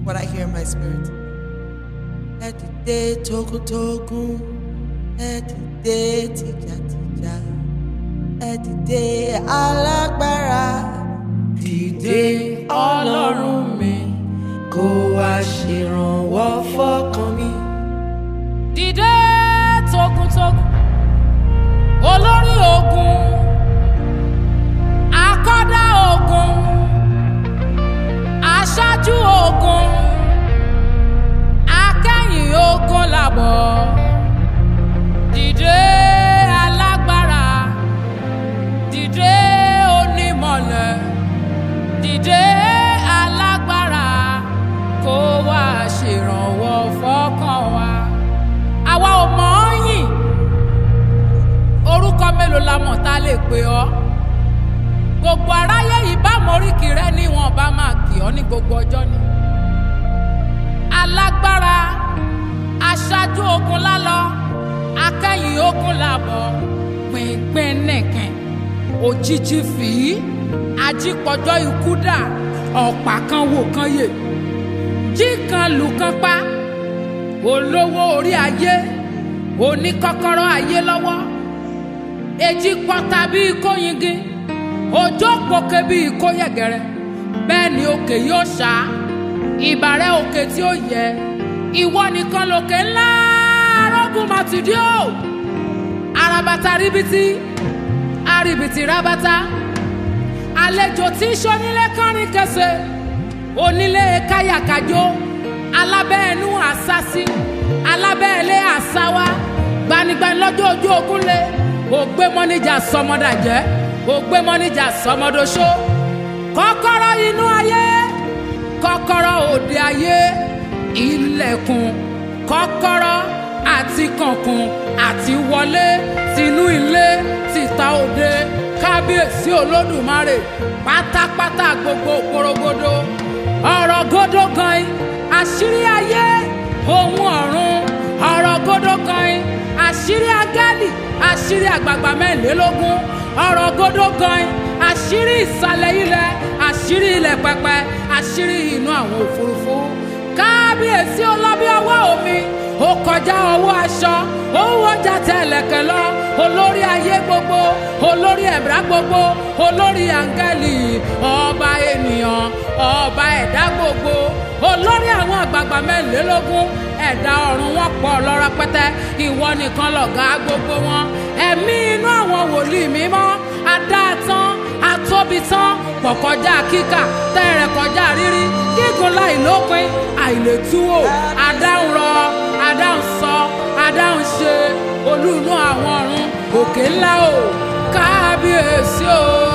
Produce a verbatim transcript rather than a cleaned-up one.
what I hear in my spirit. Ẹ dìde togun-togun, ẹ dìde tìjàtìjà, ẹ dìde alágbára. Dìde Ọlọ́run mi, kó wá ṣèrànwọ́ fọ́kàn mi. Dìde togun-togun, olórí ogun, akọ́dá ogun, aṣáájú ogun, akẹ́yìn ogun làbọ̀. Dìde alágbára, dìde onímọ̀lẹ̀, dìde alágbára, kó wá ṣèrànwọ́ fọ́kàn wa. Àwa ò mọ̀ ọ́ yìn, orúkọ mélòó la mọ̀ tá a lè pè ọ́? Gbogbo aráyé yìí bá moríkì rẹ ní wọn bá máa kì ọ́ ní gbogbo ọjọ́ ni. Alágbára, aṣáájú ogun lálọ, akẹ́yìn ogun làbọ̀, pínpín nìkan, òjijì fìí, ajípọ̀jọ́ ikú dà, ọ̀pá kan wò kan yè, jí kan lù kan pa, olówó orí ayé, oníkọ́kọ́rọ́ ayé lọ́wọ́, èjì pọ́ta bíi kóyingin, òjò pòkè bíi kóyẹ̀gẹ̀rẹ̀, bẹ́ẹ̀ ni òkè yóò ṣá, ìbàrẹ̀ òkè tí ó yẹ, ìwọ nìkan lòkè ńlá arógùn màtìdí o, àràbàtà ríbitì, àríbitì rábàtà, àlejò tí ń ṣonílé kánrin kẹsẹ̀, onílé káyàkájó, alábẹ́ẹ̀nú àsásí, alábẹ́ẹ̀lé àsáwá, gbanigbani lọ́jọ́ ojú ogun lé, ògbé mọ́níjà sọmọdàjẹ́, ògbé mọ́níjà sọmọdọ́ṣó, kọ́kọ́rọ́ inú ayé, kọ́kọ́rọ́ òde ayé, ilẹ̀kùn, kọ́kọ́rọ́ àti kànkùn àti wọlé, tinú ilé, tìta òde, kábíyèsí olódùmarè, pátápátá gbogbo porogodo, ọ̀rọ̀ gódó gan-in, àṣírí ayé, ohun ọ̀run, ọ̀rọ̀ gódó gan-in, àṣírí agálì, àṣírí àgbààgbà mẹ́rìnlélógún, ọ̀rọ̀ gódó gan-in, àṣírí ìsàlẹ̀ ilẹ̀, àṣírí ilẹ̀ pẹpẹ, àṣírí inú àwọn òfurufú. Kábíyèsí ọlọ́bí ọwọ́ omi, ó kọjá ọwọ́ aṣọ, ó wọ́jà tẹ̀lẹ̀kẹ̀ lọ, olórí ayé gbogbo, olórí ẹ̀dá gbogbo, olórí áńgẹ́lì, ọba ènìyàn, ọba ẹ̀dá gbogbo, olórí àwọn àgbààgbà mẹ́rìnlélógún, ẹ̀dá ọ̀run wọn pọ̀ lọ́rọ̀ pẹ́tẹ́, ìwọ nìkan lọ̀gá gbogbo wọn. Ẹ̀mí inú àwọn wòlíì mímọ́, adáàtán, atóbitán, pọ̀ kọjá kíkà, tẹ́rẹ̀ kọjá rírí, gígùn láì lópin, àìlétúwò, adáhùn rọ, adáhùn sọ, adáhùn ṣe, olú inú àwọn ọ̀run, òkè ńlá o, kábíyèsí o.